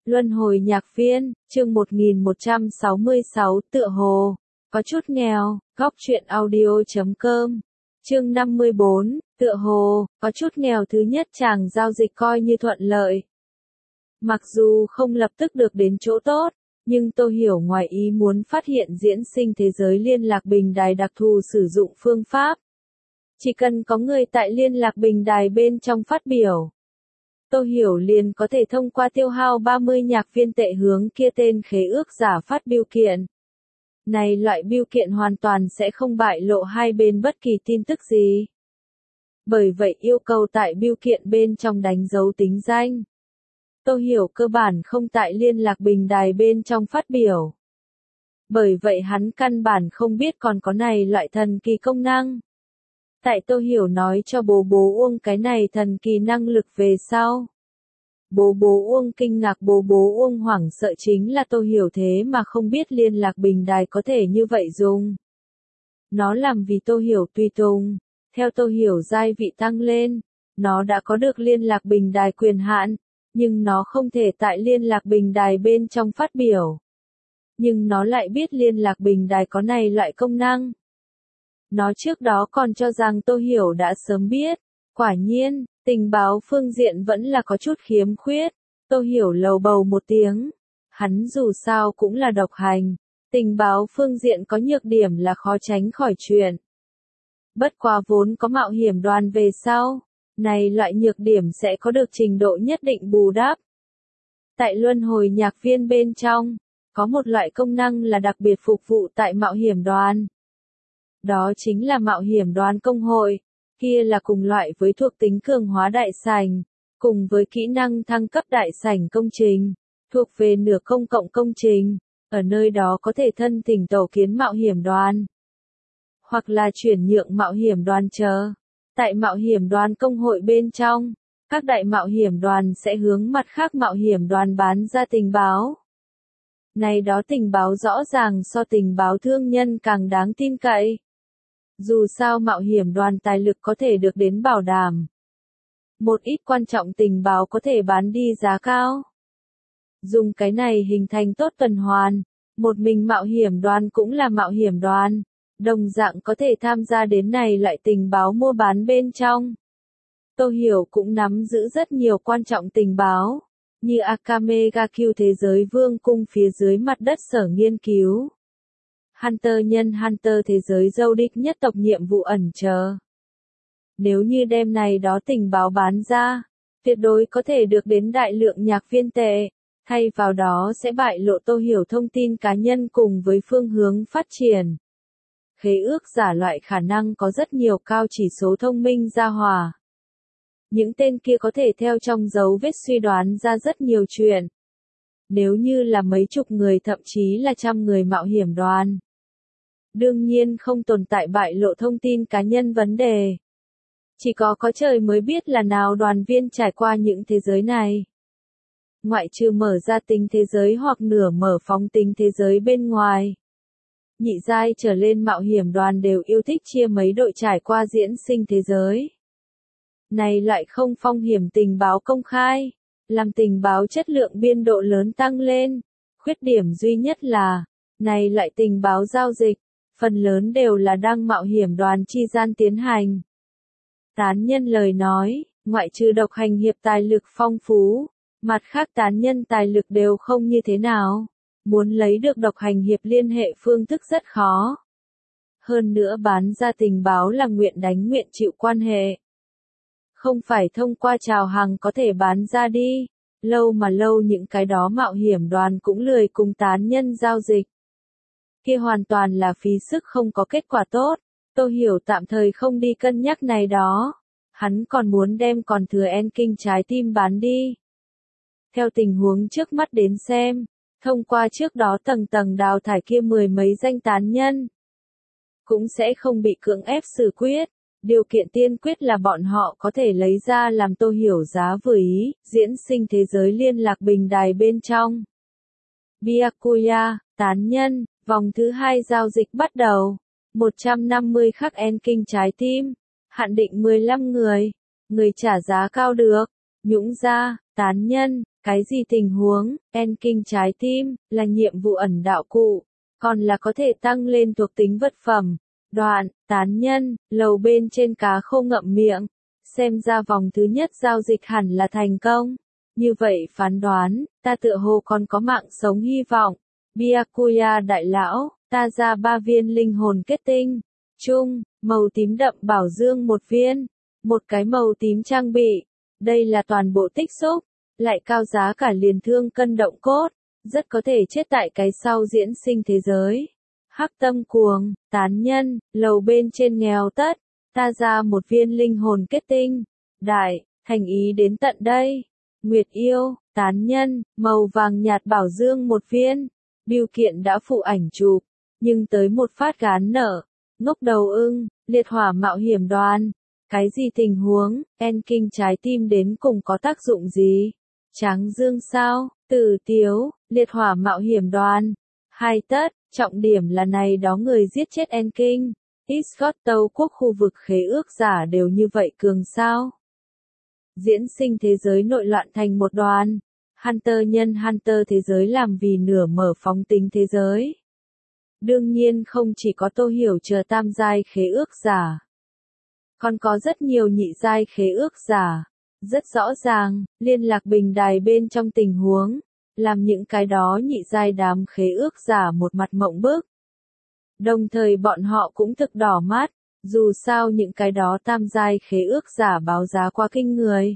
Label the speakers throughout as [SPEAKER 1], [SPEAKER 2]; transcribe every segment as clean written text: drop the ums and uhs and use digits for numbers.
[SPEAKER 1] Luân hồi nhạc viên, chương 1166, tựa hồ, có chút nghèo, góc truyện audio.com. Chương 54, tựa hồ, có chút nghèo. Thứ nhất, chàng giao dịch coi như thuận lợi. Mặc dù không lập tức được đến chỗ tốt, nhưng Tô Hiểu ngoài ý muốn phát hiện diễn sinh thế giới liên lạc bình đài đặc thù sử dụng phương pháp. Chỉ cần có người tại liên lạc bình đài bên trong phát biểu, Tô Hiểu liền có thể thông qua tiêu hao 30 nhạc viên tệ hướng kia tên khế ước giả phát bưu kiện. Này loại bưu kiện hoàn toàn sẽ không bại lộ hai bên bất kỳ tin tức gì. Bởi vậy yêu cầu tại bưu kiện bên trong đánh dấu tính danh. Tô Hiểu cơ bản không tại liên lạc bình đài bên trong phát biểu. Bởi vậy hắn căn bản không biết còn có này loại thần kỳ công năng. Tại Tô Hiểu nói cho bố Uông cái này thần kỳ năng lực về sau. Bố Uông kinh ngạc, bố Uông hoảng sợ chính là Tô Hiểu thế mà không biết liên lạc bình đài có thể như vậy dùng. Nó làm vì Tô Hiểu tùy tùng, theo Tô Hiểu giai vị tăng lên, nó đã có được liên lạc bình đài quyền hạn, nhưng nó không thể tại liên lạc bình đài bên trong phát biểu. Nhưng nó lại biết liên lạc bình đài có này loại công năng. Nó trước đó còn cho rằng Tô Hiểu đã sớm biết, quả nhiên, tình báo phương diện vẫn là có chút khiếm khuyết. Tô Hiểu lầu bầu một tiếng, hắn dù sao cũng là độc hành, tình báo phương diện có nhược điểm là khó tránh khỏi chuyện. Bất quá vốn có mạo hiểm đoàn về sau, này loại nhược điểm sẽ có được trình độ nhất định bù đắp. Tại luân hồi nhạc viên bên trong, có một loại công năng là đặc biệt phục vụ tại mạo hiểm đoàn. Đó chính là mạo hiểm đoàn công hội, kia là cùng loại với thuộc tính cường hóa đại sảnh, cùng với kỹ năng thăng cấp đại sảnh công trình, thuộc về nửa công cộng công trình, ở nơi đó có thể thân thỉnh tổ kiến mạo hiểm đoàn, hoặc là chuyển nhượng mạo hiểm đoàn chờ. Tại mạo hiểm đoàn công hội bên trong, các đại mạo hiểm đoàn sẽ hướng mặt khác mạo hiểm đoàn bán ra tình báo. Này đó tình báo rõ ràng so tình báo thương nhân càng đáng tin cậy. Dù sao mạo hiểm đoàn tài lực có thể được đến bảo đảm. Một ít quan trọng tình báo có thể bán đi giá cao. Dùng cái này hình thành tốt tuần hoàn, một mình mạo hiểm đoàn cũng là mạo hiểm đoàn, đồng dạng có thể tham gia đến này loại tình báo mua bán bên trong. Tô Hiểu cũng nắm giữ rất nhiều quan trọng tình báo, như Akame ga Q thế giới vương cung phía dưới mặt đất sở nghiên cứu. Hunter nhân Hunter thế giới dâu đích nhất tộc nhiệm vụ ẩn chờ. Nếu như đem này đó tình báo bán ra, tuyệt đối có thể được đến đại lượng nhạc viên tệ, thay vào đó sẽ bại lộ Tô Hiểu thông tin cá nhân cùng với phương hướng phát triển. Khế ước giả loại khả năng có rất nhiều cao chỉ số thông minh gia hỏa. Những tên kia có thể theo trong dấu vết suy đoán ra rất nhiều chuyện. Nếu như là mấy chục người thậm chí là trăm người mạo hiểm đoàn. Đương nhiên không tồn tại bại lộ thông tin cá nhân vấn đề. Chỉ có trời mới biết là nào đoàn viên trải qua những thế giới này. Ngoại trừ mở ra tính thế giới hoặc nửa mở phóng tính thế giới bên ngoài. Nhị giai trở lên mạo hiểm đoàn đều yêu thích chia mấy đội trải qua diễn sinh thế giới. Này lại không phong hiểm tình báo công khai, làm tình báo chất lượng biên độ lớn tăng lên. Khuyết điểm duy nhất là, này lại tình báo giao dịch, phần lớn đều là đang mạo hiểm đoàn chi gian tiến hành. Tán nhân lời nói, ngoại trừ độc hành hiệp tài lực phong phú, mặt khác tán nhân tài lực đều không như thế nào. Muốn lấy được độc hành hiệp liên hệ phương thức rất khó. Hơn nữa bán ra tình báo là nguyện đánh nguyện chịu quan hệ. Không phải thông qua chào hàng có thể bán ra đi. Lâu mà lâu những cái đó mạo hiểm đoàn cũng lười cùng tán nhân giao dịch. Kia hoàn toàn là phí sức không có kết quả tốt. Tô Hiểu tạm thời không đi cân nhắc này đó. Hắn còn muốn đem còn thừa en kinh trái tim bán đi. Theo tình huống trước mắt đến xem. Thông qua trước đó tầng tầng đào thải kia mười mấy danh tán nhân, cũng sẽ không bị cưỡng ép xử quyết. Điều kiện tiên quyết là bọn họ có thể lấy ra làm Tô Hiểu giá vừa ý, diễn sinh thế giới liên lạc bình đài bên trong. Byakuya, tán nhân, vòng thứ 2 giao dịch bắt đầu. 150 khắc en kinh trái tim, hạn định 15 người. Người trả giá cao được, nhũng ra, tán nhân, Cái gì tình huống, Enking trái tim, là nhiệm vụ ẩn đạo cụ, còn là có thể tăng lên thuộc tính vật phẩm. Đoạn, tán nhân, lầu bên trên cá khô ngậm miệng. Xem ra vòng thứ nhất giao dịch hẳn là thành công. Như vậy phán đoán, ta tựa hồ còn có mạng sống hy vọng. Byakuya đại lão, ta ra 3 viên linh hồn kết tinh. Chung, màu tím đậm bảo dương 1 viên. Một cái màu tím trang bị. Đây là toàn bộ tích xúc. Lại cao giá cả liền thương cân động cốt. Rất có thể chết tại cái sau diễn sinh thế giới. Hắc tâm cuồng, tán nhân, lầu bên trên nghèo tất. Ta ra 1 viên linh hồn kết tinh. Đại, thành ý đến tận đây. Nguyệt yêu, tán nhân, màu vàng nhạt bảo dương 1 viên. Bưu kiện đã phụ ảnh chụp, nhưng tới một phát gán nợ. Ngốc đầu ưng, liệt hỏa mạo hiểm đoàn. Cái gì tình huống, Enking trái tim đến cùng có tác dụng gì? Tráng dương sao, Tử Tiếu, liệt hỏa mạo hiểm đoàn. Hai tất, trọng điểm là này đó người giết chết Enking. Isgot Tâu quốc khu vực khế ước giả đều như vậy cường sao? Diễn sinh thế giới nội loạn thành một đoàn. Hunter nhân Hunter thế giới làm vì nửa mở phóng tính thế giới. Đương nhiên không chỉ có Tô Hiểu chờ tam giai khế ước giả. Còn có rất nhiều nhị giai khế ước giả. Rất rõ ràng, liên lạc bình đài bên trong tình huống. Làm những cái đó nhị giai đám khế ước giả một mặt mộng bức. Đồng thời bọn họ cũng thực đỏ mắt. Dù sao những cái đó tam giai khế ước giả báo giá quá kinh người.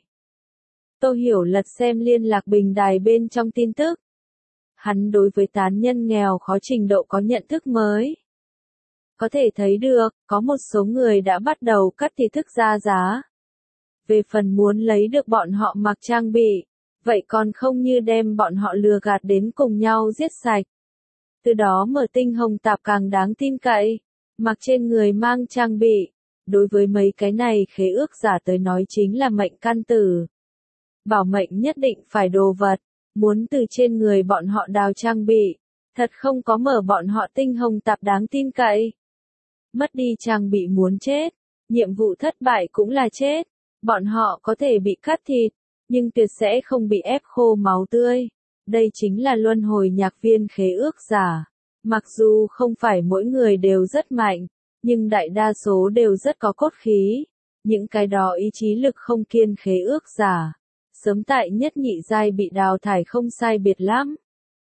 [SPEAKER 1] Tô Hiểu lật xem liên lạc bình đài bên trong tin tức. Hắn đối với tán nhân nghèo khó trình độ có nhận thức mới. Có thể thấy được, có một số người đã bắt đầu cắt thì thức ra giá. Về phần muốn lấy được bọn họ mặc trang bị, vậy còn không như đem bọn họ lừa gạt đến cùng nhau giết sạch. Từ đó mở tinh hồng tạp càng đáng tin cậy, mặc trên người mang trang bị. Đối với mấy cái này khế ước giả tới nói chính là mệnh căn tử. Bảo mệnh nhất định phải đồ vật, muốn từ trên người bọn họ đào trang bị, thật không có mở bọn họ tinh hồng tạp đáng tin cậy. Mất đi trang bị muốn chết, nhiệm vụ thất bại cũng là chết, bọn họ có thể bị cắt thịt, nhưng tuyệt sẽ không bị ép khô máu tươi. Đây chính là luân hồi nhạc viên khế ước giả. Mặc dù không phải mỗi người đều rất mạnh, nhưng đại đa số đều rất có cốt khí. Những cái đó ý chí lực không kiên khế ước giả. Sớm tại nhất nhị giai bị đào thải không sai biệt lắm.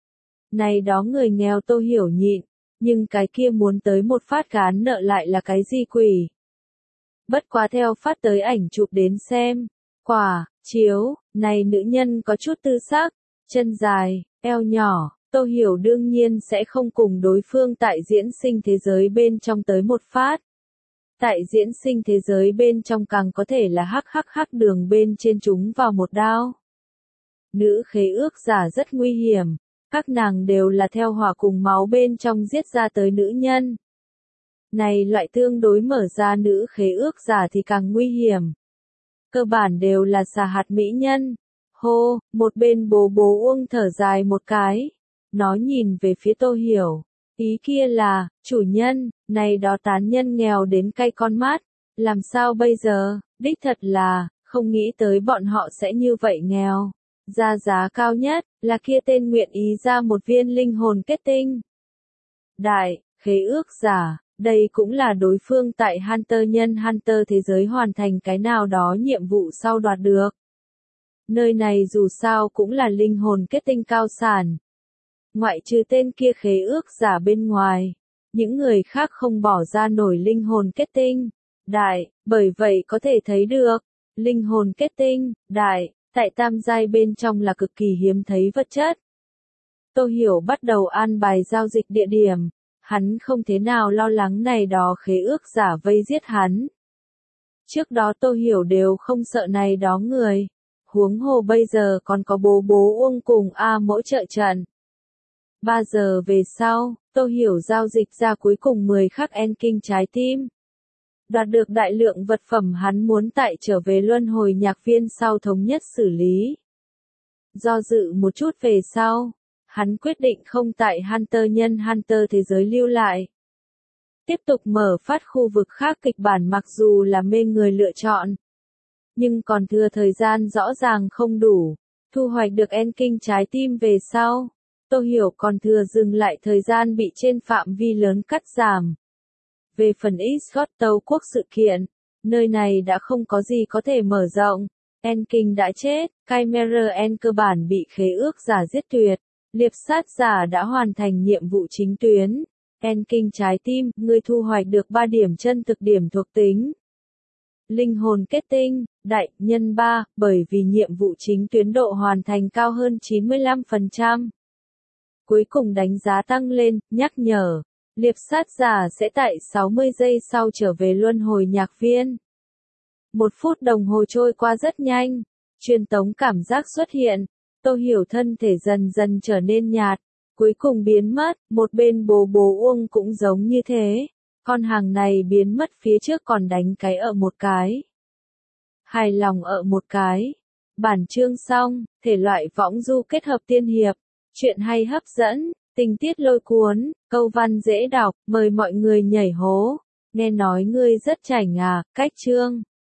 [SPEAKER 1] Này đó người nghèo Tô Hiểu nhịn, nhưng cái kia muốn tới một phát gán nợ lại là cái gì quỷ. Bất quá theo phát tới ảnh chụp đến xem, quả, chiếu, này nữ nhân có chút tư sắc, chân dài, eo nhỏ, Tô Hiểu đương nhiên sẽ không cùng đối phương tại diễn sinh thế giới bên trong tới một phát. Tại diễn sinh thế giới bên trong càng có thể là hắc đường bên trên chúng vào một đao. Nữ khế ước giả rất nguy hiểm, các nàng đều là theo hỏa cùng máu bên trong giết ra tới nữ nhân. Này loại tương đối mở ra nữ khế ước giả thì càng nguy hiểm. Cơ bản đều là xà hạt mỹ nhân. Hô, một bên bố uông thở dài một cái. Nó nhìn về phía Tô Hiểu. Ý kia là, chủ nhân, này đó tán nhân nghèo đến cay con mắt. Làm sao bây giờ, đích thật là, không nghĩ tới bọn họ sẽ như vậy nghèo. Ra giá cao nhất, là kia tên nguyện ý ra 1 viên linh hồn kết tinh. Đại, khế ước giả, đây cũng là đối phương tại Hunter nhân Hunter thế giới hoàn thành cái nào đó nhiệm vụ sau đoạt được. Nơi này dù sao cũng là linh hồn kết tinh cao sản. Ngoại trừ tên kia khế ước giả bên ngoài, những người khác không bỏ ra nổi linh hồn kết tinh. Đại, bởi vậy có thể thấy được, linh hồn kết tinh, đại, tại tam giai bên trong là cực kỳ hiếm thấy vật chất. Tô Hiểu bắt đầu an bài giao dịch địa điểm, hắn không thế nào lo lắng này đó khế ước giả vây giết hắn. Trước đó Tô Hiểu đều không sợ này đó người, huống hồ bây giờ còn có bố Uông cùng A Mỗ trợ trận. 3 giờ về sau, Tô Hiểu giao dịch ra cuối cùng 10 khắc Enking trái tim. Đoạt được đại lượng vật phẩm hắn muốn tại trở về luân hồi nhạc viên sau thống nhất xử lý. Do dự một chút về sau, hắn quyết định không tại Hunter nhân Hunter thế giới lưu lại. Tiếp tục mở phát khu vực khác kịch bản mặc dù là mê người lựa chọn. Nhưng còn thừa thời gian rõ ràng không đủ. Thu hoạch được en kinh trái tim về sau, Tô Hiểu còn thừa dừng lại thời gian bị trên phạm vi lớn cắt giảm. Về phần East Coast Tâu Quốc sự kiện, nơi này đã không có gì có thể mở rộng. Enking đã chết, Chimera En cơ bản bị khế ước giả giết tuyệt. Liệp sát giả đã hoàn thành nhiệm vụ chính tuyến. Enking trái tim, ngươi thu hoạch được 3 điểm chân thực điểm thuộc tính. Linh hồn kết tinh, đại, nhân 3, bởi vì nhiệm vụ chính tuyến độ hoàn thành cao hơn 95%. Cuối cùng đánh giá tăng lên, nhắc nhở. Liệp sát giả sẽ tại 60 giây sau trở về luân hồi nhạc viên. 1 phút đồng hồ trôi qua rất nhanh. Truyền tống cảm giác xuất hiện. Tô Hiểu thân thể dần dần trở nên nhạt. Cuối cùng biến mất. Một bên bố Uông cũng giống như thế. Con hàng này biến mất phía trước còn đánh cái ở một cái. Hài lòng ở một cái. Bản chương xong. Thể loại võng du kết hợp tiên hiệp. Chuyện hay hấp dẫn. Tình tiết lôi cuốn. Câu văn dễ đọc. Mời mọi người nhảy hố. Nghe nói ngươi rất chảnh à. Cách chương.